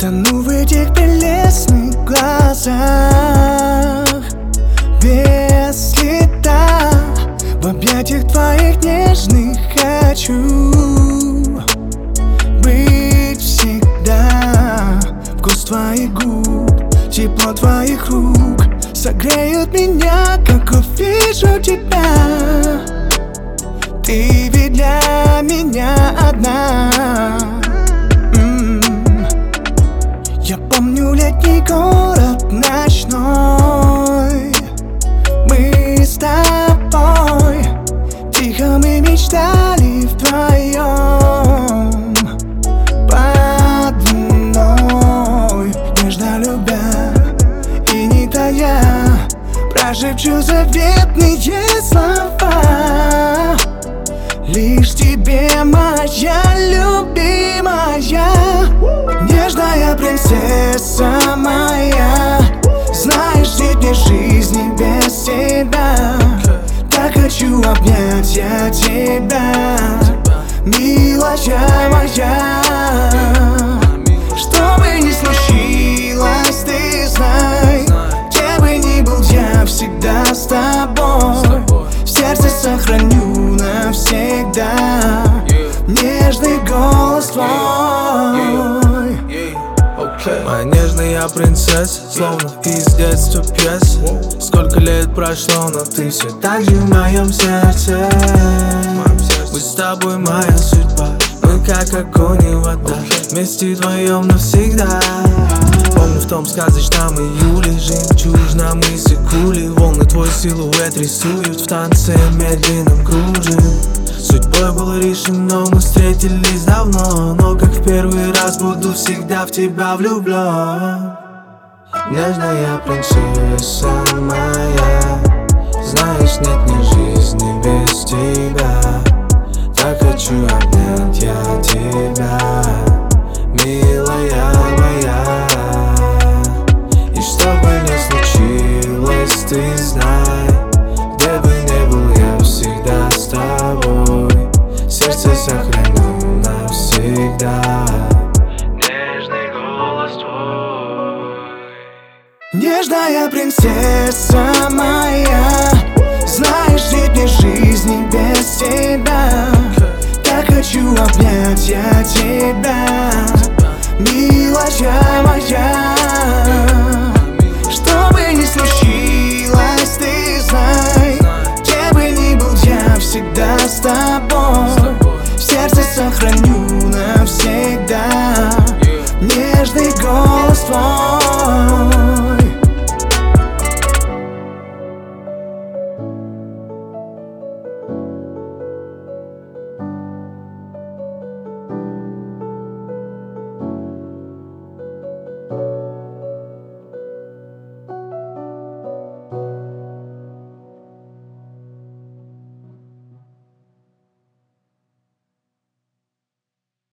Тону в этих прелестных глазах, без следа. В объятиях твоих нежных хочу быть всегда. Вкус твоих губ, тепло твоих рук согреют меня, как увижу тебя. Ты ведь для меня одна. Я помню летний город ночной. Мы с тобой тихо мы мечтали вдвоем под луной, нежно любя и не тая, прошепчу заветные слова. Лишь тебе, моя любимая, нежная принцесса моя. Знаешь, нет мне жизни без тебя. Так хочу обнять я тебя, милая моя. Что бы ни случилось, ты знай, где бы ни был, я всегда с тобой. В сердце сохраню навсегда нежный голос твой. Моя нежная принцесса, словно из детства пьеса. Сколько лет прошло, но ты все так же в моем сердце. Мы с тобой моя судьба, мы как огонь и вода, вместе вдвоем навсегда. Помню в том сказочном июле, жемчужном мысе кули, волны твой силуэт рисуют в танце медленном кружит. Судьбой было решено, мы встретились давно, но как в первый раз буду всегда в тебя влюблен. Нежная принцесса моя, знаешь, нет мне жизни без тебя. Так хочу обнять я тебя, милая моя. И что бы ни случилось, ты знай, где бы ни был, я всегда с тобой. Сердце сохраню навсегда нежный голос твой. Нежная принцесса моя, знаешь, нет мне жизни без тебя. Так хочу обнять я тебя, милая моя. Что бы ни случилось, ты знай, где бы ни был, я всегда с тобой.